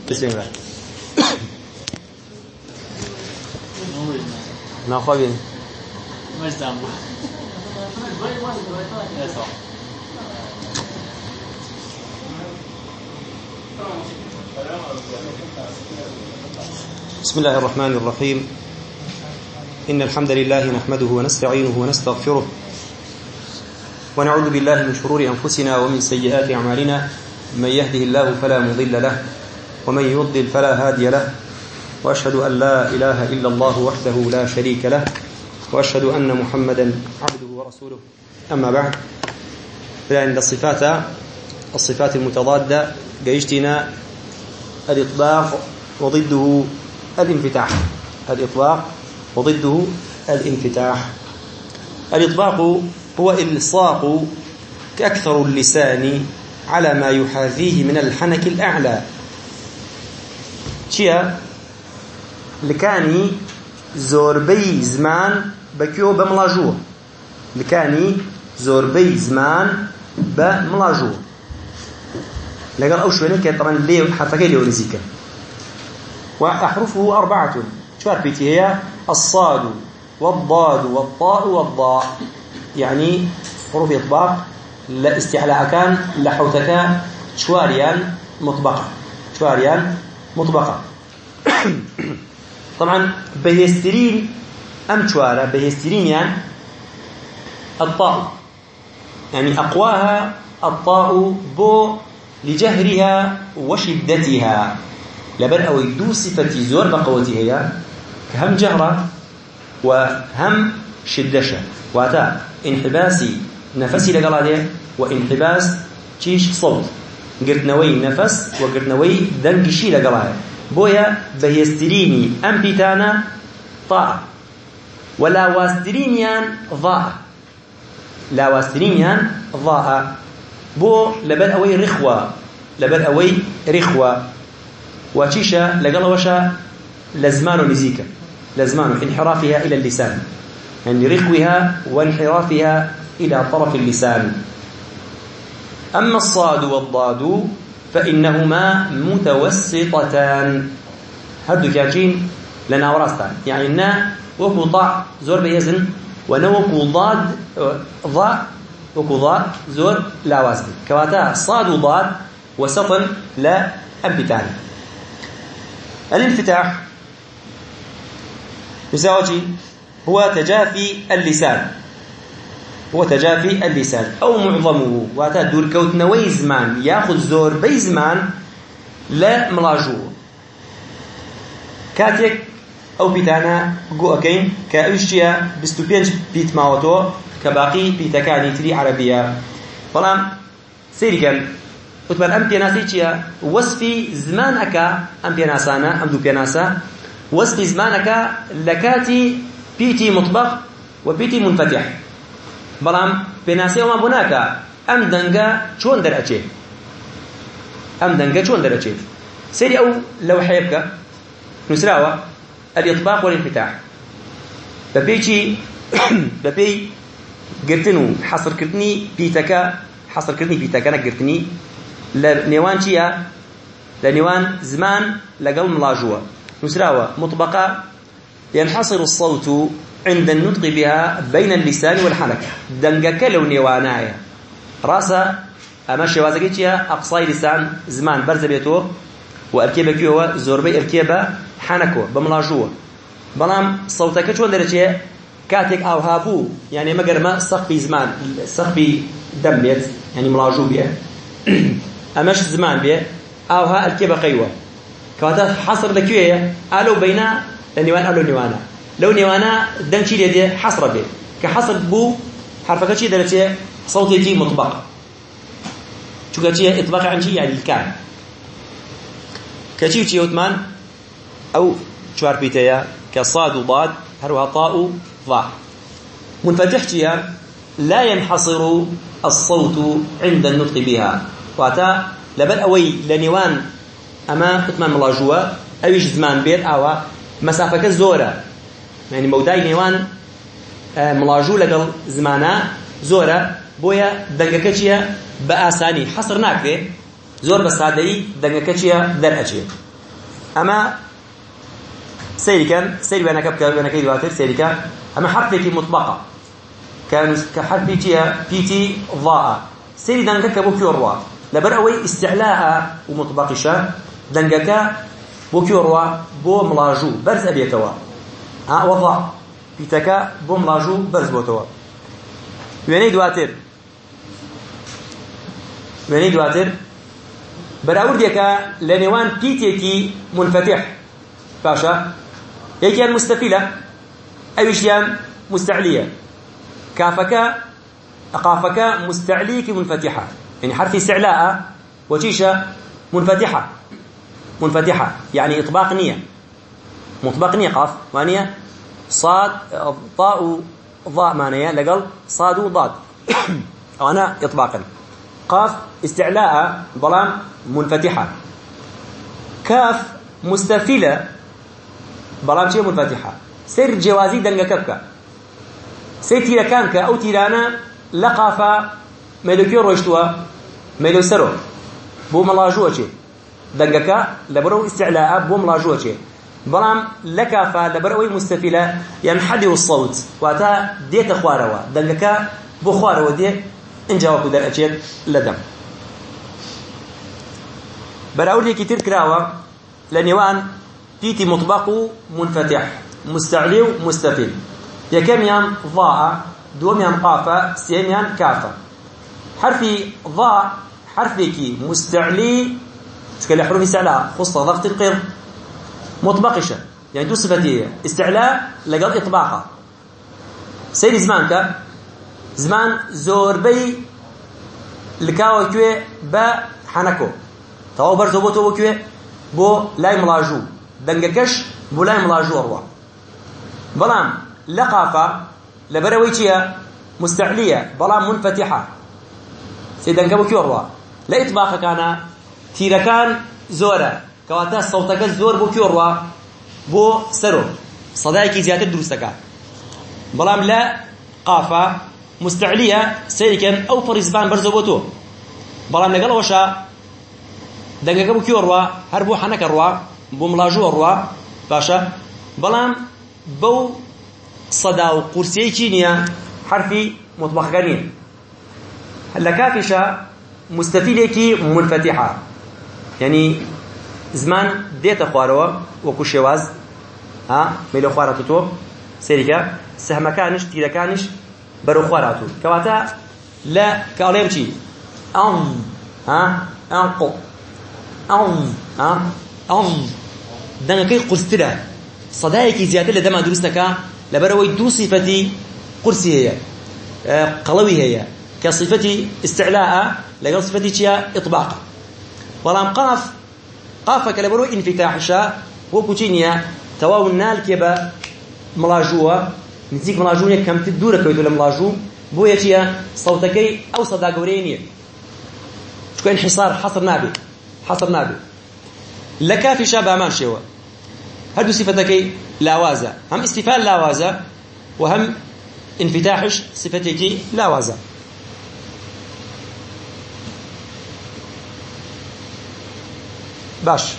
بسم الله. ناخذين بسم الله الرحمن الرحيم. إن الحمد لله نحمده ونستعينه ونستغفره ونعوذ بالله من شرور أنفسنا ومن سيئات أعمالنا. من يهده الله فلا مضل له ومن يضلل فلا هادي له، وأشهد أن لا إله إلا الله وحده لا شريك له، وأشهد أن محمدا عبده ورسوله. أما بعد، فعند الصفات المتضادة جيشتنا الإطلاق وضده الانفتاح. الإطلاق وضده الانفتاح. الإطلاق هو إلصاق كأكثر اللسان على ما يحاذيه من الحنك الأعلى. چیە؟ لکانی زۆربەی زمان بەکوێوە بە مڵاژووە. لکانی زۆربەی زمان بە مڵاژووە لەگەڵ ئەو شوێنەی کە تەڕەن لێو حرفەکەی لێو نزیکە. وأحرفه 4 چوار پیتی هەیە: الصاد والضاد والطاء والضاء. يعني حروف إطباق لاستعلاء كان لحوتك شواريان مطبقة. طبعا بهسترين أم شوارة بهسترين يعني الطاء، يعني أقواها الطاء بو لجهرها وشدتها. لبن أو يدو صفة زور بقوتها هم جهرة وهم شدشة، واتا انحباسي نفسي لقلاده وانحباس تشيش صوت، قرتنوي نفس وقرتنوي دنقشي لقلاده. بويا بهيستريني أمبيتانا طاء، ولا واسترينيان ضاء. لا واسترينيان ضاء. بو لبن أوي رخوة وتشيشة لقلا وشا لزمان نزيكا، لزمان انحرافها إلى اللسان، يعني رخوها وانحرافها إلى طرف اللسان. أما الصاد والضاد فإنهما متوسطتان. هدو كاجين لنا وراستان، يعني نا وكو ضاء زور بيزن، ونوكو ضاد ضاء وكو ضاء زور لا وازن. كواتا صاد وضاد وسطن لا أنبتان. الانفتاح يساوي هو تجافي اللسان أو معظمه، واتا دور كوتنوي زمان ياخذ زور بي زمان لا ملاجوه. كاتك أو بيتانا قوكين كأوشيا بستوبينج بيت ماوتو كباقي بيتكاني تري عربية. فلام سيريكال وتبان أم بيناسي تشيا وصفي زمانك أم بيناسانا أم دو بيناسا وصفي زمانك لكاتي بيتي مطبق وبيتي منفتح. بلام بيناسي وما بناك أم دنگا چون در أچيت سيري أو لو حيبك نسراوة الإطباق والانفتاح. ببيتي قرتنو حصر كرتني بيتكا نقرتني لنيوان چيا لنيوان زمان لقل ملاجوة. نسراوة مطبقة ينحصر الصوت عند النطق بها بين اللسان والحنك. دنقك لو نيوانايا راسا أماشي وازقيتيا أقصاي لسان زمان برزبيتو وأركيبك يوا زوربي أركيبة حنكو بملاجوة. بلام صوتك شو درجة كاتك أو هابو، يعني مقرما سقفي زمان سقفي دم بيت، يعني ملاجو بيه أماش زمان بيه أو ها أركيبة قيوة. كواتا حصر لكيوية ألو بينا لنيوان ألو نيوانا. لو نيوانا دنشي ليدي حصر به كحصر بو حرفك شي درجة صوتي جي مطبق. شو كشي إطباق عن شيء يعني الكان كشي وثمان أو شوار بيتيا كصاد وضاد هروها طاء ضاء. منفتح شيا لا ينحصر الصوت عند النطق بها، واتا لبل أوي لنيوان أما ثمان ملاجوة أويش زمان بيت أو مسافة زورة، يعني موداي نيوان ملاجو لقل زمانا زورة بويا دنگكچيا بآساني حصر ناكده زور بسادهي دنگكچيا در أجيه. أما سير بينك دواتر سيرك أما حرفك مطبقة كحرف بيتي ضاء سيري دنگك بوكيوروا لبر أوي استعلاء ومطبقشة دنگك بوكيوروا بو ملاجو برز أبيتوا وضع بيتك بو ملاجو برز بوتوا ويني دواتر براوردك لنوان بيتيكي منفتح باشا يكيان مستفيلة أيشيان مستعلية قافك مستعليك منفتحة يعني حرف استعلاء وتيشة منفتحة يعني إطباق نية مطبق نية قاف مانية صاد طاء ضاء مانية لقل صاد وضاد أو أنا إطباقا قاف استعلاء بلام منفتحة كاف مستفيلة بلام شيء منفتحة سير جوازي دنگكبك سير تيركانك أو تيرانا لقافا ميلوكيو روشتوا ميلو سرو بو ملاجوة شيء دنگك لبرو استعلاء بو ملاجوة شيء بلام لكافا لبروي مستفيلة ينحدر الصوت واتا ديت خواروا دنگك بو خواروا دي انجاوكو در أجير لدم براولي كتير كراوا لنيوان بيتي مطبق منفتح مستعلي مستفيل يكم يان ضاء دوم يان قافة سيم يان كافة حرفي ضاء حرفك مستعلي تكلم حروف استعلاء خصة ضغط القر مطبقشة يعني دو صفتية استعلاء لقد إطباقها سير زمانك زمان زوربي لكاو كوي با حنكو تاو برزو بو كوي بو لاي ملاجو دنگكش بو لاي ملاجو أروا بلام لقافة لبرويتيا مستعلية بلام منفتحة سيدنك بو كيو أروا لا إطباق كان تيركان زورة كواتا صوتك زور بو كيو أروا بو سرو صدايكي زيادة دروسك بلام لا قافة مستعلية سيركن أو فريزبان برزوبوتو بلام لقال وشا دنگك بو كيو أروا هربو حنك أروا بو ملاجو أروا باشا بلام بو صدا وقرسي كينيا حرفي مطبخ غني هلا كافشة مستفيلة منفتحة يعني زمان ديت خواروا وكو شواز ميلو خواراتو سيركا سهمكانش تيركانش برو خواراتو كواتا لا كاليمشي انقو دنگكي قرسترا صدايكي زيادة لدما دروستك لبروي دو صفتي قرسي هي قلوي هي كصفتي استعلاء لقل صفتي تيا إطباق ولام قافك لبروي انفتاحشا وكوتينيا تواو النال كيبا ملاجوة نزيك ملاجونية كم تدورة كويتو لملاجو بويا تيا صوتكي أو صدا قورينية شكو انحصار حصر نابي لكافي شابه أمان شيوا هدو صفتكي لاوازة هم استفال لاوازة وهم انفتاحش صفتكي لاوازة باش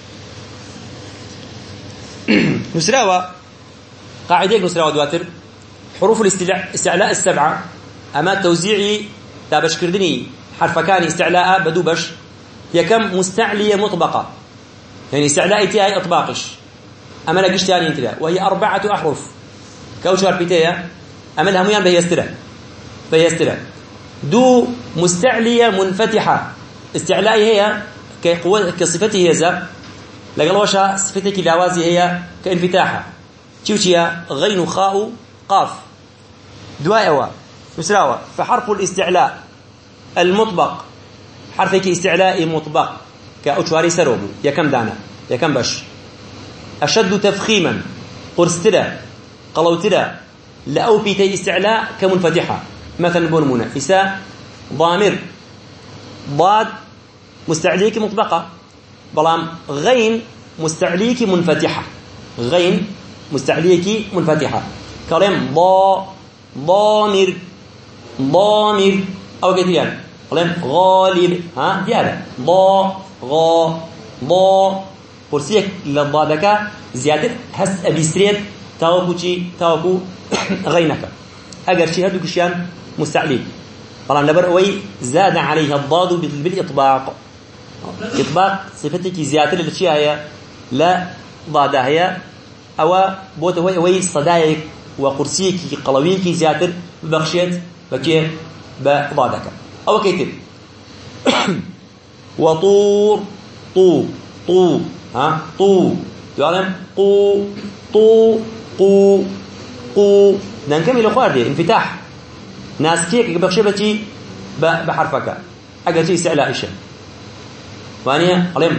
نسراوة قاعدة نسراوة دواتر حروف الاستعلاء السبعة أما توزيعي تابش كردني حرف كان استعلاء بدوبش هي كم مستعلية مطبقة يعني استعلاء تيهي إطباقش أما لقشت يعني انتلا وهي 4 أحرف كوشار بيتيا أما الهميان بهيستلا دو مستعلية منفتحة استعلاء هي كصفتي هي ذا لقلوشا صفتك لاوازي هي كانفتاحة تشوشيا غين خاء قاف دواء مسراوة فحرف الاستعلاء المطبق حرفك استعلاء مطبق كأوشواري سروب يا كم دانا يا كم بش أشد تفخيما قرستلا قلوتلا لأو بيتي استعلاء كمنفتحة مثلا بونمونا إساء ضامر ضاد مستعليك مطبقة بلام غين مستعليك منفتحة غين مستعليك منفتحة كلام ضامر أو كثيرا كلام غالب ديالا ضا قرسيك للضادك زيادة هست أبيستريت تاوكو غينك أجر شيء هدو كشيان مستعلي طبعا لبرئوي زاد عليها الضاد بالإطباق إطباق صفتك زيادة للشيء هي لا ضادها هي أو بوته وي صدايك وقرسيك قلويك زيادة ببخشيت بكيه بضادك أو كيتب وطور طو ها طو يعلم قو نكمل اخواتي انفتاح ناس كيك بخشبتي بحرفك اجل شيء استعلاء الشيء وانيا علم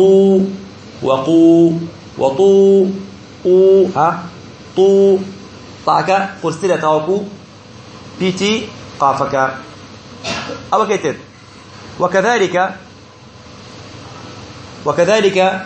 وطو ها طو طاك قرسله تاوكو بيتي قافك او كيتر وكذلك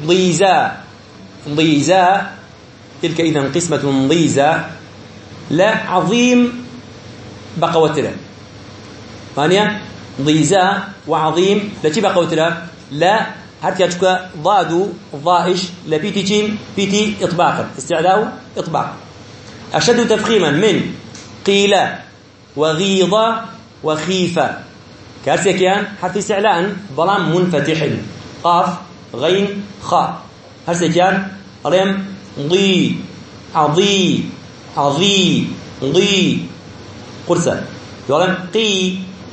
ضيزاء تلك إذن قسمة ضيزاء لا عظيم بقوتلا ثانيا ضيزاء وعظيم لتي بقوتلا لا هرتي أتشكى ضادو ضائش بيتي إطباقا استعلاء إطباق أشد تفخيما من قيل وغيض وخيف كارسيكيان حرف استعلاء ظلام منفتح قاف غين خاء هرسيكيان ريم ضي عضي ضي قرصة يقولون قي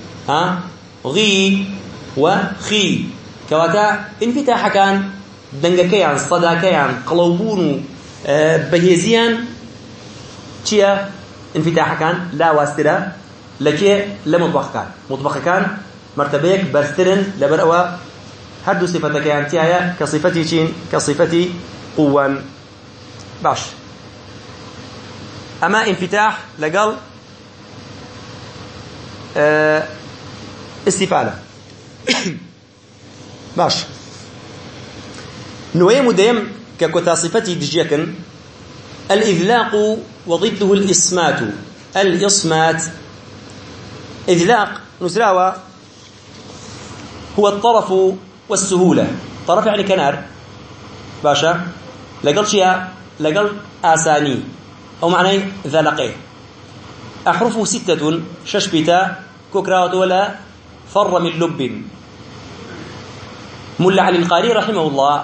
غي وخي كواتا انفتاح كان دنگكيان صداكيان قلوبون بهيزيان چيا انفتاح كان لا واسترا لكي مطبخ كان مرتبيك برسترن لبرأوا هدو صفتك يعني هي كصفتي شين كصفتي قوة باش أما انفتاح لقل استفادة باش نوعي مديم ككتا صفتي دجيكن الإذلاق وضده الإصمات إذلاق نسراوة هو الطرف والسهولة طرف يعني كنار باشا لقل شيء لقل آساني أو معنى ذلقه أحرفه 6 ششبتا كوكراوت ولا فر من لب ملا علي القاري رحمه الله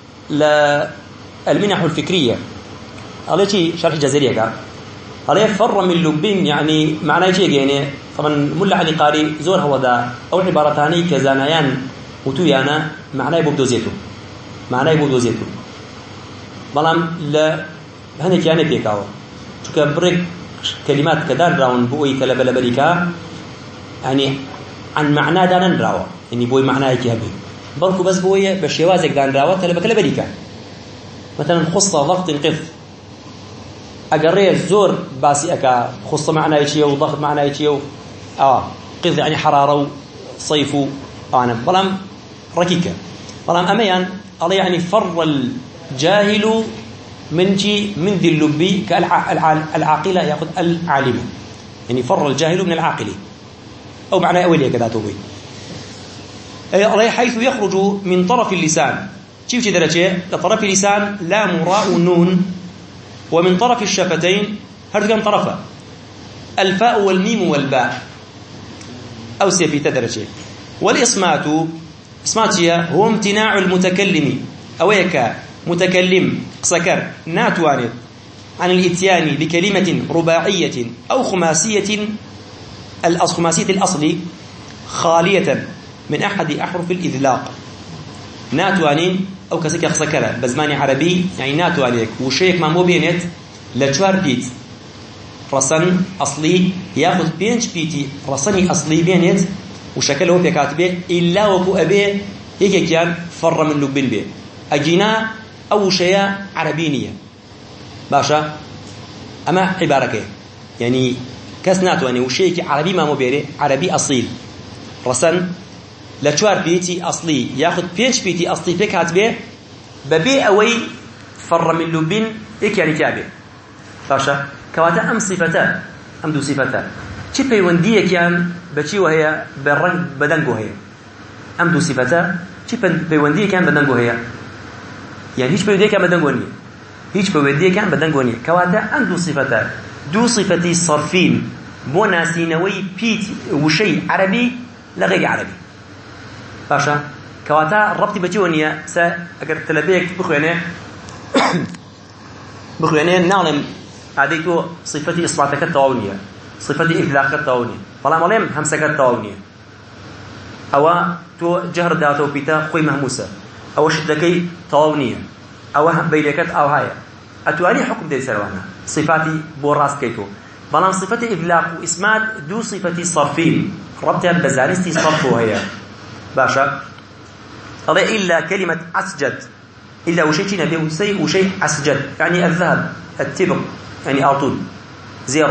المنح الفكرية على شرح جزرية قال فر من لب يعني معناه شيء يعني طبعا ملا علي القاري زور هو ذا أو عبارتاني كزانيان وتويانا معناه يبدو زيتو بلام لا هنيك يعني بيكاو تكبرك كلمات كدان راون بوي كلبل بريكا يعني عن معنى دان راو يعني بوي معناه كيابي بركو بس بوي بشيوازك دان راو كلبل بريكا مثلا خصة ضغط انقف اقريه الزور باسي اكا خصة معناه يشيو ضغط معناه يشيو قذ يعني حراره صيف انا بلام ركيكه بلام اميان الله يعني فر الجاهل من ذي اللب كالعاقلة يأخذ العالم يعني فر الجاهل من العاقل أو معنى أولية كذا توبي حيث يخرج من طرف اللسان كيف درجة لطرف اللسان لا مراء نون ومن طرف الشفتين هذا كان طرفه الفاء والميم والباء أو سيفي تدرجة والإصمات هو امتناع المتكلم أويك متكلم سكر ناتوانت عن الاتيان بكلمة رباعية أو خماسية الأصل خالية من أحد أحرف الإذلاق ناتوانين أو كسك سكر بزمان عربي يعني ناتوانيك وشيك ما مو بينت لجوار بيت رسن أصلي ياخذ بينش بيتي رسني أصلي بينت وشكله بكاتبه إلا وكو أبيه هيك كان فر من لبن به أجينا أو شيء عربينية باشا أما عبارك يعني كسناتواني وشيء عربي ما مبيري عربي أصيل رسن لشوار بيتي أصلي ياخذ بينش بيتي أصلي بكاتبه ببي أوي فر من لبن إيك يعني كابه باشا كواتا أم صفتا أم دو صفتا چی پەیوەندیەکیان بەچی وهەیە بەڕەنگ بەدەنگ هەیە ئەم دوو سیفەتە چی پەیوەندیەکیان بەدەنگ هەیە يعني هيش بودي كان بدنغوني هيش بودي كان بدنغوني كواتا عنده صفتان دو صفتي صرفين بوناسينوي بيت وشيء عربي لغير عربي باشا كواتا ربطي بجونيا اگر تلبيك بخوانيه نعلم عاديتو صفتي اصبعتك التواونية صفتي إفلاق التواونية فلا مالهم همسك التواونية أو تو جهر داتو بيتا خوي مهموسة أو شدكي تواونية أو بيدكت أو هاي أتواني حكم دي سروانا صفاتي بوراس كيتو بلان صفتي إفلاق وإسمات دو صفتي صرفين ربطها بزانستي صرفو هي باشا هذا إلا كلمة أسجد إلا وشيء نبيه وشيء أسجد يعني الذهب التبر يعني أرطول زيرو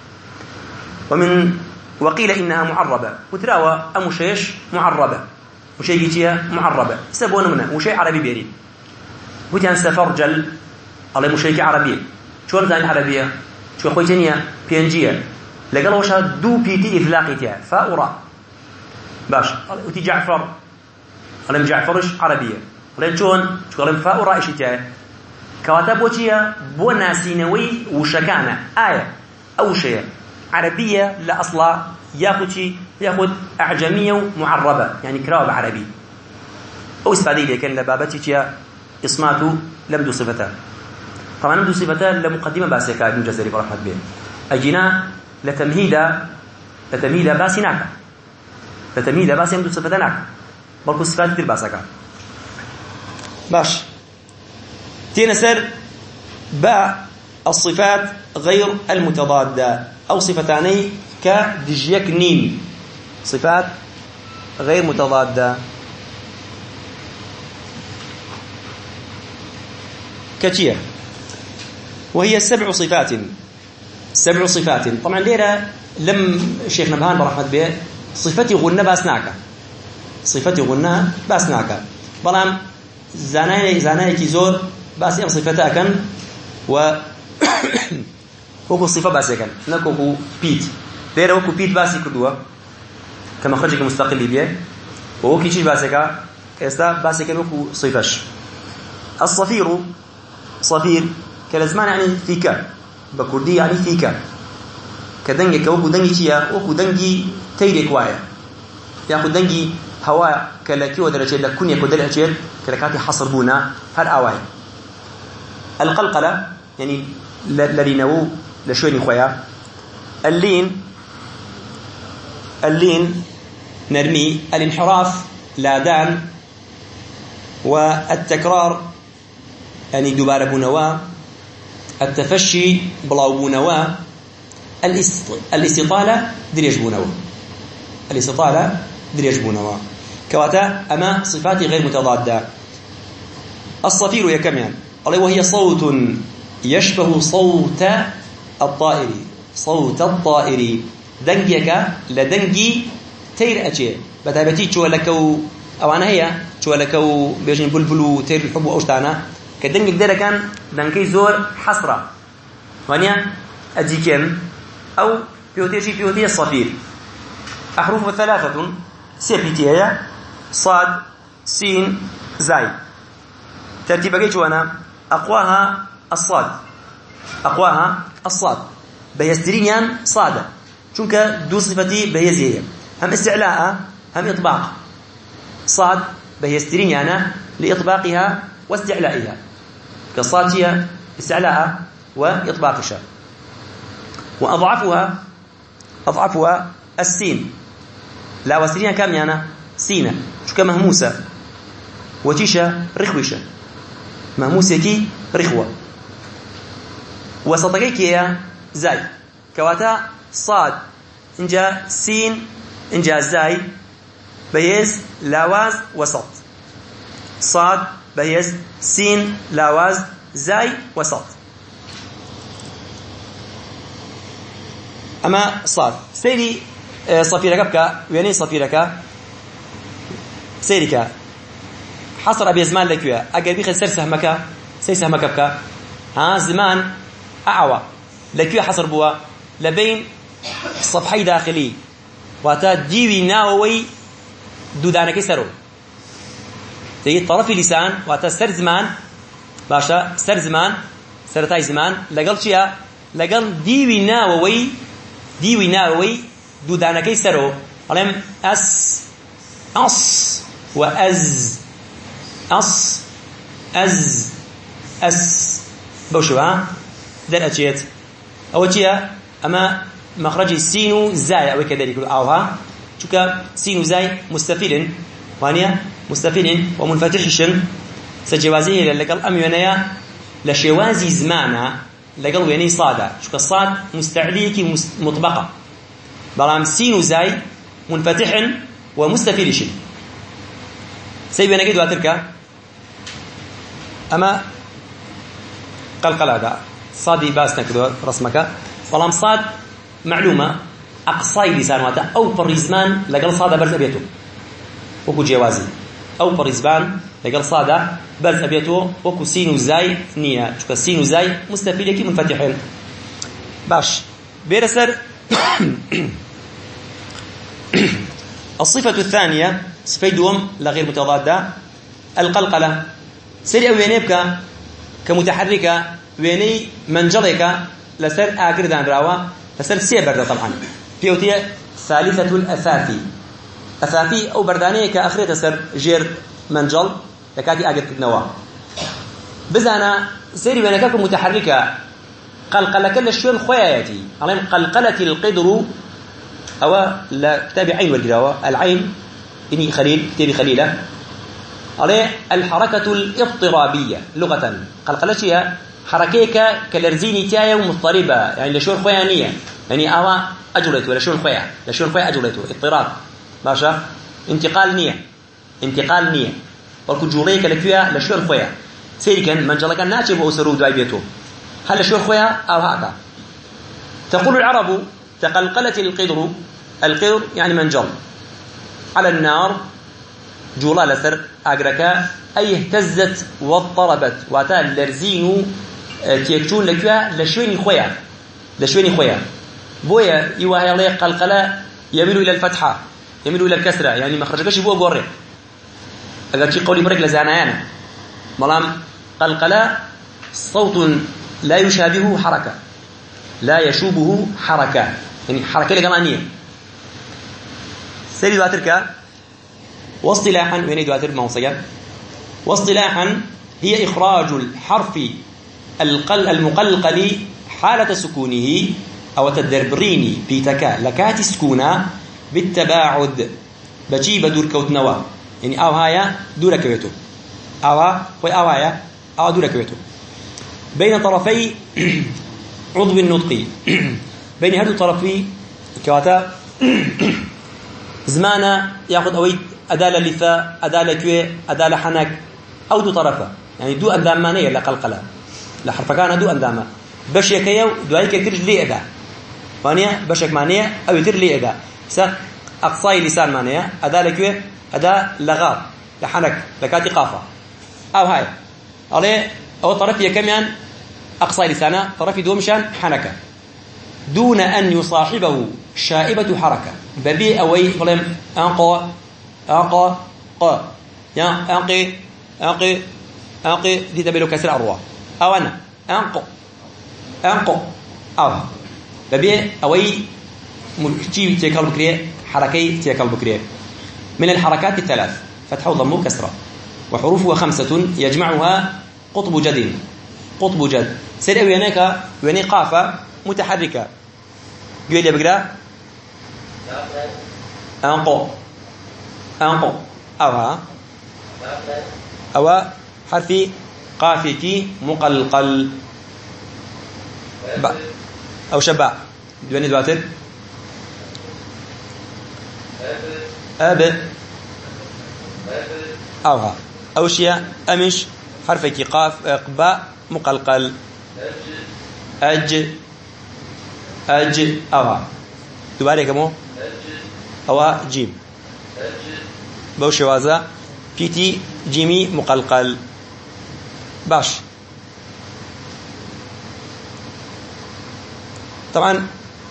وقيل إنها معربة وتراوى أمشيش معربة وشيء جيتيها معربة سبون منها وشيء عربي بيرين وتيان سفرجل على مشيك عربية شو زين عربية شو خويتنيا بينجية لقالوا وشها دو بيتي إفلاقيتها فأورا باش وتي جعفر على جعفرش عربية ولين شون شو قالوا فأورا إيشتها كواتب وجهها بوناسينوي وشكانة آية أو شيء عربية لا أصلا ياخذ أعجمية ومعربة يعني كراب عربي أو استفادي لكن لبابتي إصماته لم دو صفتان طبعا لم دو صفتان لمقدمة باسكا ابن جزري برحمة به أجينا لتمهيد باسناك لتمهيد باس لم دو صفتانك بلكو صفات كتير باسكا باش تينسر باء الصفات غير المتضادة أو صفتاني كدجيك نيم صفات غير متضادة كتير وهي 7 صفات طبعا ليرة لم الشيخ نبهان برحمة به صفتي غنى باسناك بلام زاناي كي زور باس ام صفتا كان و وكو صفه باسكن نكو بيت دير وكو بيت باسي كدوا كما خرجك مستقل بيه وكي شي باسكا استا باسكن وكو صفش صفير كالزمان يعني فيكا بكردي يعني فيكا كدنجي كوكو دنجي شيا وكو دنجي تيرك وايا ياخذ دنجي هواء كلاكي ودرجه لكن يكون دلهجل كلكاتي حصر بونا هر اواي القلقله يعني لرينو لشوي خويا اللين نرمي الانحراف لادان والتكرار يعني دوباره بونوا التفشي بلاو بونوا الاستطاله دريج بونوا كواتا أما صفات غير متضادة الصفير يا كمان الله وهي صوت يشبه صوت الطائر دنجك لدنجي تير أجي بتابتي شو لكو أو أنا هي شو لكو بيجين بلبلو تير الحب وأشتانا كدنجك ده كان دنجي زور حسرة وانيا أجيكن أو بيوتي الصفير أحرف 3 سيبيتيها صاد سين زاي ترتيبها جوانا أقواها الصاد بيسترينيان صادة چونك دو صفتي بيزيه هم استعلاء هم إطباق صاد بيسترينيانا لإطباقها واستعلائها كالصاد هي استعلاء وإطباقها وأضعفها السين لا وسترين كام يعني سينة شو كمهموسة وتيشة رخوشة مهموسة كي رخوة وسطكي كي زاي كواتا صاد انجا سين انجا زاي بيز لاواز وسط صاد بيز سين لاواز زاي وسط أما صاد سيري صفيرك بك ويني صفيرك سيرك حصر أبي زمان لك ويا أجر بيخل سر سهمك بك ها زمان أعوى لك ويا حصر بوا لبين صفحي داخلي واتا ديوي ناوي دودانك سرو تيجي طرف اللسان واتا سر زمان باشا سر زمان سرتاي زمان لقل شيء لقل ديوي ناوي دودانكي سرو علم أص وأز أس بوشوا در أجيت أو شيء أما مخرج السين والزاي أو كذلك أوها شوكا سين وزاي مستفيل وانيا مستفيل ومنفتحش سجوازيه لقل أميونيا لشوازي زمانا لقل ويني صادا شوكا الصاد مستعليك مطبقة بلام سين وزاي منفتح ومستفيل سيبنا قد واتركا أما قلقل هذا صادي باس نكدو رسمك بلام صاد معلومة أقصاي لسان واتا أو بريزمان لقل صادا برز أبيتو وكو جوازي أو بريزمان لقل صادا برز أبيتو وكو سين وزاي نية شكا سين وزاي مستفيلكي منفتحين باش بيرسر الصفة الثانية صفة دوم لغير متضادة القلقلة سري أو ينبك كمتحركة ويني منجلك لسر آخر دان راوا لسر سيبرد طبعا بيوتية ثالثة الأثاثي أثاثي أو بردانية كأخرية سر جير منجل لكاتي آخر كتنوا بزانا سري وينك كمتحركة قلقلك لشون خوياتي عليهم قلقلة القدر أو لا كتاب عين والقراوة العين إني خليل كتابي خليلة عليه الحركة الاضطرابية لغة قلقلتها حركيك كالرزيني تايا ومضطربة يعني لشون خويانية يعني أوا أجلته ولا شون خويا لشون خويا أجلته اضطراب ماشا انتقال نية والكو جوريك لكويا لشون خويا سيركا من جلك ناتب وأسرود وعيبيته هل لشون خويا أو هذا تقول العرب تقلقلت القدر يعني منجل على النار جولا لسر أجركا أي اهتزت واضطربت واتا لرزينو تيكتون لكوا لشويني خويا بويا يوهي الله قلقلا يميل إلى الفتحة يميل إلى الكسرة يعني مخرجكش بوه قوري أقول شي قولي برك لزعنايانا ملام قلقلا صوت لا يشابهه حركة لا يشوبه حركة يعني حركة لقمانية سيري دواتركا واصطلاحا وين دواتر موصيا واصطلاحا هي إخراج الحرف المقلقل حالة سكونه أو تدربريني بيتكا لكات سكونا بالتباعد بجيب دور كوتنوا يعني أو هايا دور كويتو أو هايا أو دور كويتو بين طرفي عضو النطق بين هذو طرفي كواتا زمانا ياخذ أوي أدالة لثة أدالة كوي أدالة حنك أو دو طرفة يعني دو أندامانية لقلقلة لحرف كان دو أندامة باش يكيو دوايك يترج لي أدا مانية باشك مانية أو يتر لي أدا أقصاي لسان مانية أدالة كوي أدا لغاب لحنك لكاتي قافة أو هاي عليه أو طرف يكميان أقصى لسانه طرف دومشان حنكة دون أن يصاحبه شائبة حركة ببي أوي فلم أنقى قا يا أنقي دي تبلو كسر أروى أو أنا أنقى أو ببي أوي مكتيب تيكال بكريه حركي تيكال بكريه من الحركات الثلاث فتح وضم كسرة وحروفها 5 يجمعها قطب جد سير أوي هناك ويني قافة متحركة قول لي بقرأ أنقو أو حرف قافك مقلقل أو شبع دواني دواتر أب أو شيء أمش حرفك قاف قباء مقلقل أج دوباره كمو أو جيم بوشوازا بيتي جيمي مقلقل باش طبعا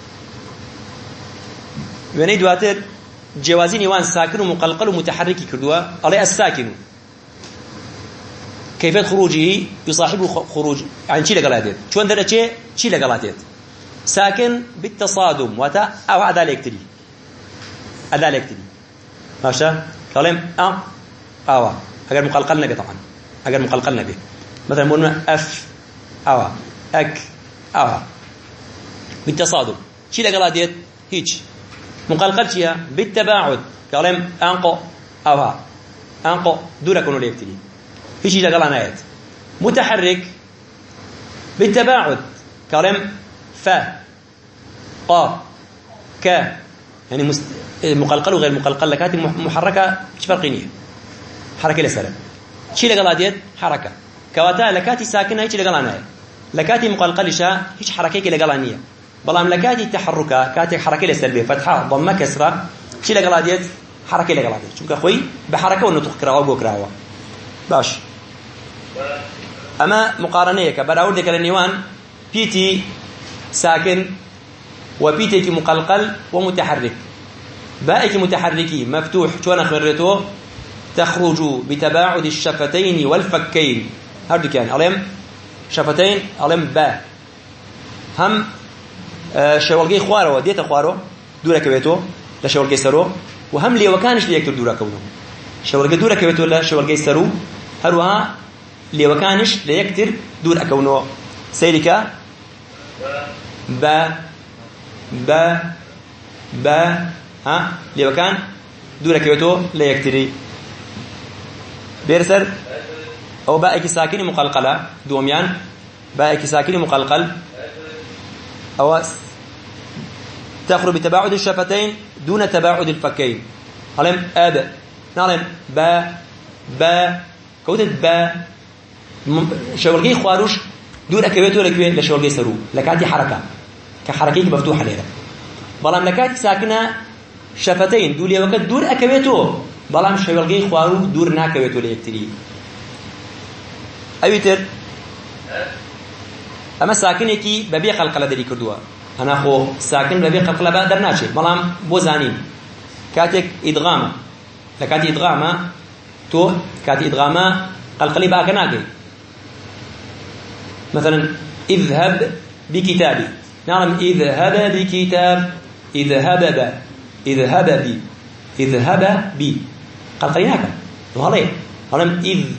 ويني دواتر جوازي نيوان ساكن ومقلقل ومتحرك كردوا عليه الساكن كيفية خروجه يصاحبه خروج يعني شي لقلاتيت شو عندنا شي لقلاتيت ساكن بالتصادم وتا أو عدالك تري ماشي كلام أو أجر مقلقلنا به طبعا أجر مقلقلنا به مثلا قلنا أف أو أك أو بالتصادم شي لقلاتيت هيج مقلقلتيا بالتباعد كلام أنقو دورة كونوا ليكتري هيش لقلانات متحرك بالتباعد كلام قا ك يعني مقلقل وغير مقلقل لكات محركة ايش فرقينيه حركة لسلام شي لقلاتيت حركة كواتا لكاتي ساكنة هيش لقلانات لكاتي مقلقلشة هيش حركة لقلانية بلام لكاتي تحركة كاتي حركة لسلبية فتحة ضمة كسرة شي لقلاتيت حركة لقلاتيت شو كأخوي بحركة ونطق كراوة وكراوة باش أما مقارنة كبراود ذكر النيوان بيتي ساكن وبيتي مقلقل ومتحرك بائك متحركي مفتوح شو أنا خريته تخرج بتباعد الشفتين والفكين هردو كان علم شفتين علم با هم شوالجي خوارو وديت خوارو دورة كبيتو لا شوالجي سرو وهم لي وكانش لي يكتر دورة كونه شوالجي دورة كبيتو لا شوالجي سرو هروها لي وكانش لا يكتر دورة كونه سيرك با ها لي وكان دورة كبيتو لا يكتري بيرسر أو باء ساكن مقلقلة دوميان باء ساكن مقلقل أو تخرج بتباعد الشفتين دون تباعد الفكين علم نعلم با كوتت با شورجي خواروش دون أكبيته لكبير لشورجي سرو لكاتي حركة كحركيك مفتوحة لها بلام لكاتي ساكنة شفتين دولي وقت دور أكبيته بلام شورجي خوارو دور ناكبيته ليكتري أيوتر أما ساكنكي ببيع قلقلة دري كردوا أنا خو ساكن ببيع قلقلة بقدر ناشي بلام بوزانين كاتك إدغام لكاتي إدغام تو كاتي إدغام قلقلي بقى كناكي مثلا اذهب بكتابي نعلم اذهب بكتاب اذهب بي قلقليناك وهلي نعلم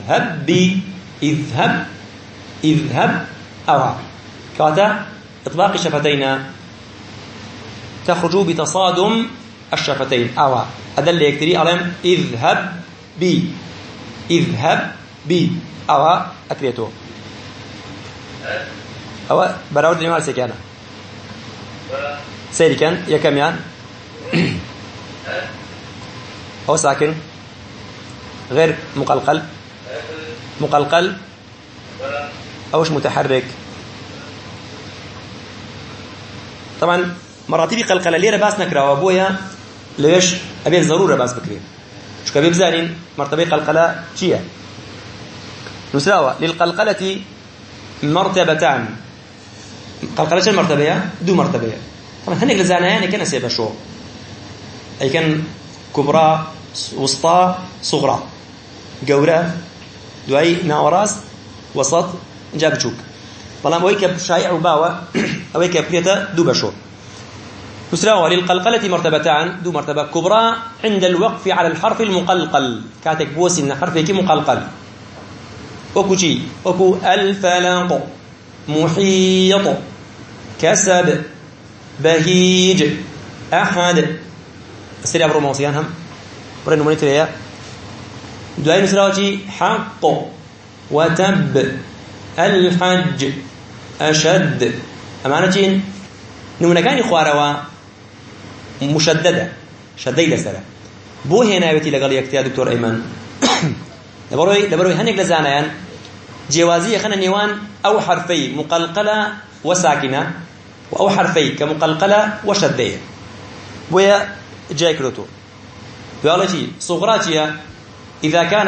اذهب أوعى كاتا إطلاق الشفتين تخرج بتصادم الشفتين أوعى أدل يكتري علم اذهب بي أوعى أكريتو أوعى براود لمال سيكانا سيري كان يكميان أو ساكن غير مقلقل أوش متحرك طبعا مراتب قلقلة ليرة باس نكرا وابويا ليش أبي ضرورة باس بكري شو كبير زانين مرتبة قلقلة شيء نسراوة للقلقلة مرتبتان قلقلة المرتبة دو مرتبة طبعا هنيك لزانيان كان سيبا شو أي كان كبرى وسطى صغرى جورة دعي ناوراس وسط جاب بچوك بلام اويك شائع وباوة اويك بريتا دو بشو نسراوة للقلقلة مرتبتان دو مرتبة كبرى عند الوقف على الحرف المقلقل كاتك بوسي من حرفك مقلقل اوكو شي اوكو الفلق محيط كسب بهيج أحد السريع بروموسيان هم برينو مونيتريا دعي نسراوة حق وتب الحج أشد أمانة نمنا كان إخواروا مشددة شديدة سرا بو هنا يبتي لقال يكتيا دكتور أيمن لبروي هنك لزانيان جوازية خنا نيوان أو حرفي مقلقلة وساكنة وأو حرفي كمقلقلة وشدية بويا جاي كروتو بيولوجي صغراتيا إذا كان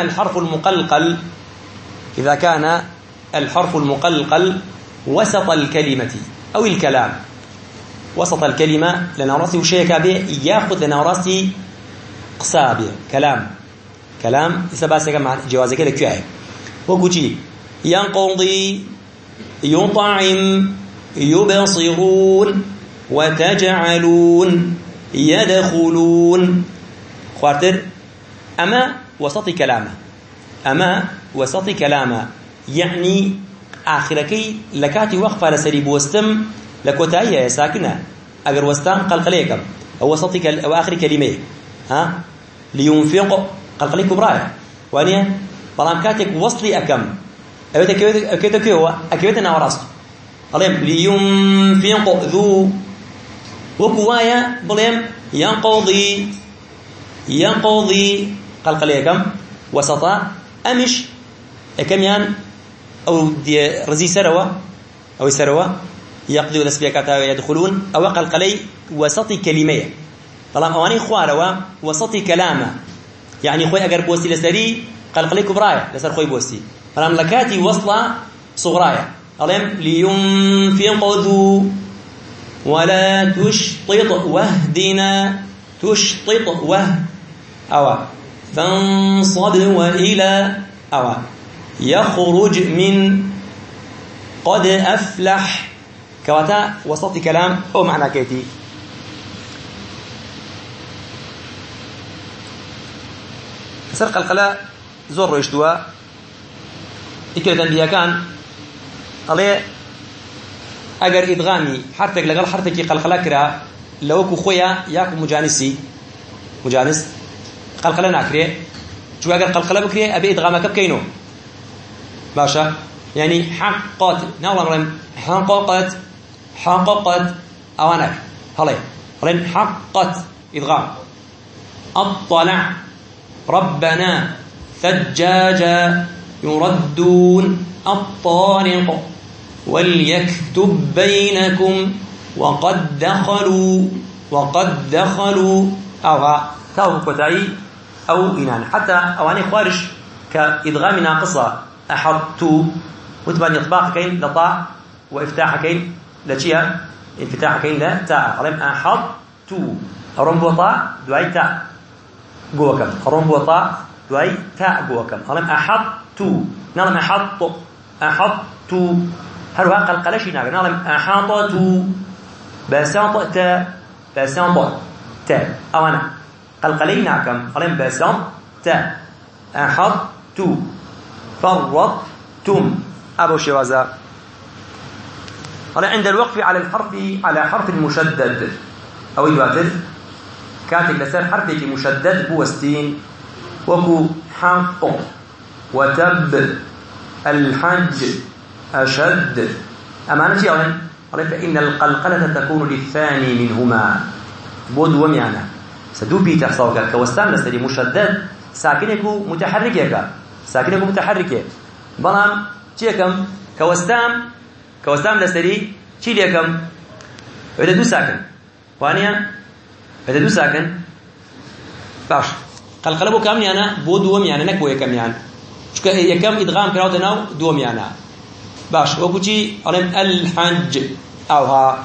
الحرف المقلقل وسط الكلمة أو الكلام وسط الكلمة لنا راسي وشيكا به ياخذ لنا راسي قصابي كلام إسا باسك مع جوازك لكياه وكوشي ينقضي يطعم يبصرون وتجعلون يدخلون خواتر أما وسط كلامه يعني آخركي لكاتي وقفة لسري بوستم لكوتاية ساكنة أجر وستان قلقليكم أو وسط أو آخر كلمة لينفق قلقلي كبرايا وانيا بلام كاتك وصلي أكم أكيدنا وراسه عليهم لينفق ذو وكوايا بلهم ينقضي قلقليكم وسطا أمش كميان أو رزي سروة أو سروة يقضي الأسبيكات يدخلون أو قلقلي وسط كلمة طالما أواني خواروا وسط كلامه يعني خوي أجر بوستي لسري قلقلي كبرايا لسر خوي بوستي فلام لكاتي وصلة صغرايا عليهم لينفق ذو ولا تشطط واهدنا تشطط أو فانصب وإلى أو يخرج من قد أفلح كواتا وسط كلام أو معنى كيتي سرق القلاء زور ريشتوا إكرة بها كان عليه أجر إدغامي حرفك لقل حرفك قلقلا كرا لوكو خويا ياكو مجانس قلقلا ناكري شو أجر قلقلا بكري أبي إدغامك بكينو باشا يعني حقت نعم حققت أوانك هلين حقت إدغام أطلع ربنا ثجاجا يردون الطارق وليكتب بينكم وقد دخلوا أو تاو كتاي أو إنان حتى أواني خوارج كإدغام ناقصة أحطوا وتبان إطباق كين لطاع وإفتاح كين لشيا انفتاح كين لا تاء علم أحطوا أرم بوطاع دعي تاء جوكم أرم بوطاع دعي تاء جوكم علم أحطوا نعلم أحطوا هل واقع القلشي نعلم أحطوا بساطة تاء أوانا قلقلي نعكم علم بساطة أحطوا فرطتم أبو شوازا عند الوقف على حرف المشدد أو الواتر كاتب لسر حرفك مشدد بوستين وكو حق وتب الحج أشد أمانة شيئا فإن القلقلة تكون للثاني منهما بود ومعنى سدوبي تحصوك كوستان لسر مشدد ساكنك متحركة بلام چيكم كوستام لسري چي ليكم وإذا دو ساكن وانيا إذا دو ساكن باش قلقلبو كم يعني بو دوم يعني نكو يكم يعني شكا يكم إدغام كراوتناو دوم يعني باش وكو چي علم الحج أوها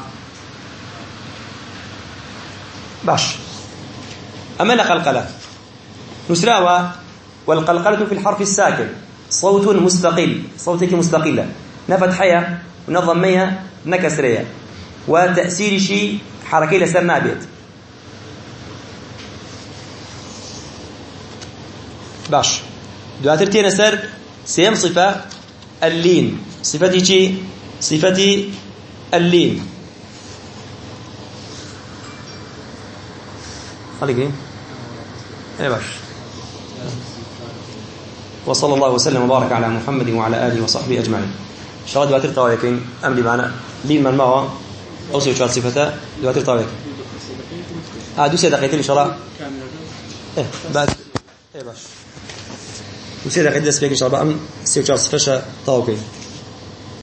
باش أما لقلقلة نسراوة والقلقلة في الحرف الساكن صوت مستقل صوتك مستقلة نفتحية ونضمية نكسرية وتأثير شيء حركي لسر نابت باش دواترتين سر سيم صفة اللين صفتي شيء صفتي اللين خليكي ايه باش وصلى الله وسلم وبارك على محمد وعلى آله وصحبه أجمعين إن شاء الله دواتر طاويكين أملي معنا لين من معه أوصي وشوال صفته دواتر طاويك دوسي دقيقتين إن شاء الله إيه بعد إيه باش دوسي دقيقتين إن شاء الله أم سيوشال صفته طاويكين